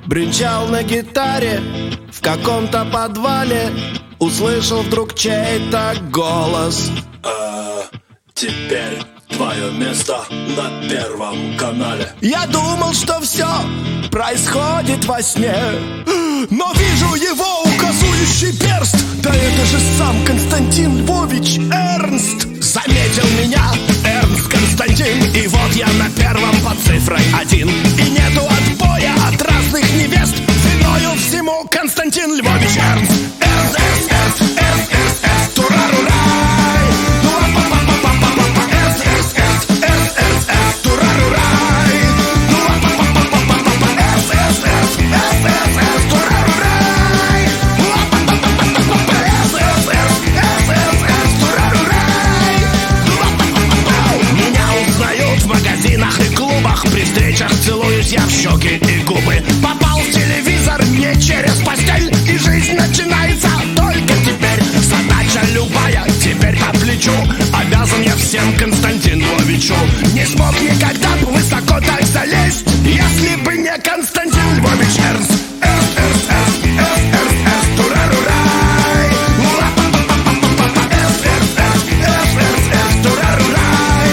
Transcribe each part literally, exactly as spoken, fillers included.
Бренчал на гитаре в каком-то подвале, услышал вдруг чей-то голос. А теперь твое место на Первом канале. Я думал, что все происходит во сне, но вижу его указующий перст. Да это же сам Константин Львович Эрнст. Заметил меня Эрнст Константин, и вот я на Первом под цифрой один. И нету отбоя от разных невест, виною всему Константин Львович Эрнст. Эрнст, Эрнст, Эрнст, Эрнст, Эрнст, Эрнст, турарурай. Ну а па па па па па па Эрнст, Эрнст, Эрнст, Эрнст, Эрнст, Эрнст, турарурай. Ну а па па па па па па Эрнст, Эрнст, Эрнст, Эрнст, Эрнст, Эрнст, турарурай. Ну а па па па па па па Эрнст, Эрнст, Эрнст, Эрнст, Эрнст, Эрнст, турарурай. Ну а па па па па. Меня узнают в магазинах и клубах, при встречах целуюсь я в щеки и губы. Попал в телевизор не через постель, и жизнь начинается только теперь. Задача любая теперь по плечу, обязан я всем Константину Львовичу. Не смог никогда бы высоко так залезть, если бы не Константин Львович Эрнст. Эрнст, Эрнст, Эрнст, Эрнст, Эрнст, Эрнст, турарурай. Ла-па-па-па-па-па-па, Эрнст, Эрнст, Эрнст, Эрнст, Эрнст, Эрнст, турарурай.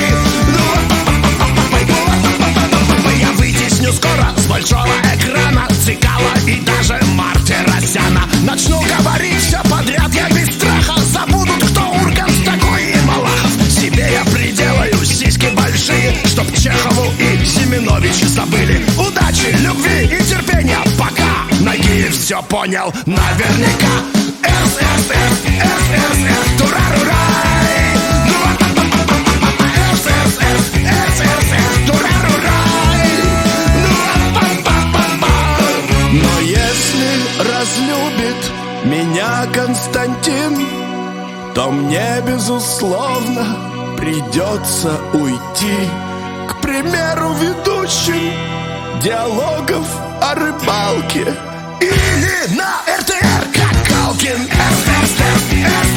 Ла-па-па-па-па-па-па, я вытесню скоро с большого экрана Цикала и даже Мартиросяна. Начну говорить все подряд я без страха, забудут, кто Ургант такой и Малахов. Себе я приделаю сиськи большие, чтоб Чехову и Семеновича забыли. Удачи, любви и терпения, пока. Нагиев все понял наверняка. Эрс, эрс, эрс, эрс, эрс, эрс, турарурай. Ну а па па па па па па эрс, эрс, эрс, эрс, эрс, эрс, турарурай. Ну а па па па па. Но если разлюбит меня Константин, то мне, безусловно, придется уйти. К примеру, ведущим диалогов о рыбалке или на эр тэ эр, как Галкин. Эрс, эрс, эрс, эрс,